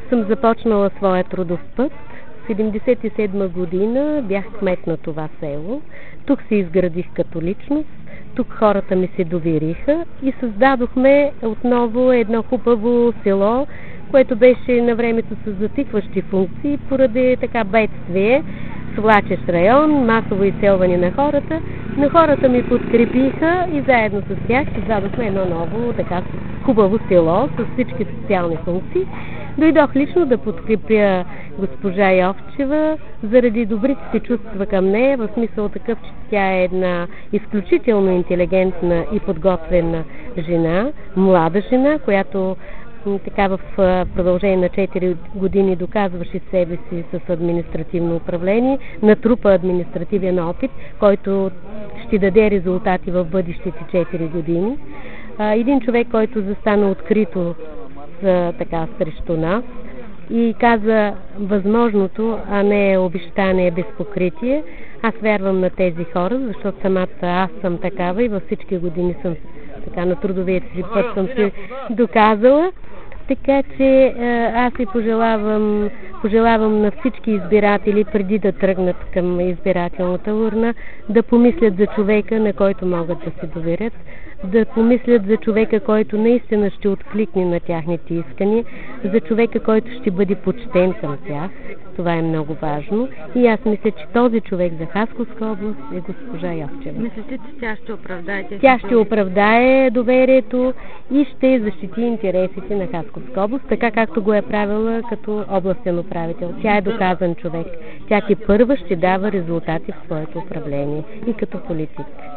съм започнала своя трудов път. В 1977 година бях кмет на това село. Тук се изградих като личност. Тук хората ми се довериха и създадохме отново едно хубаво село, което беше на времето с затихващи функции поради така бедствие, свлачещ район, масово изселване на хората. Но хората ми подкрепиха и заедно с тях създадохме едно ново така хубаво село с всички социални функции. Дойдох лично да подкрепя госпожа Йовчева заради добрите си чувства към нея, в смисъл такъв, че тя е една изключително интелигентна и подготвена жена, млада жена, която така в продължение на 4 години доказваше себе си с административно управление, натрупа административен опит, който ще даде резултати в бъдещите 4 години. Един човек, който застана открито така срещу нас и каза възможното, а не обещание без покритие. Аз вярвам на тези хора, защото самата аз съм такава и във всички години съм така на трудовия си път съм се доказала. Така че аз и пожелавам на всички избиратели, преди да тръгнат към избирателната урна, да помислят за човека, на който могат да се доверят, да помислят за човека, който наистина ще откликне на тяхните искания, за човека, който ще бъде почтен към тях. Това е много важно. И аз мисля, че този човек за Хасковска област е госпожа Йовчева. Мислите, че тя ще оправдае? Тя ще оправдае доверието и ще защити интересите на Хасковска област, така както го е правила като областен управител. Тя е доказан човек. Тя ти първа ще дава резултати в своето управление и като политик.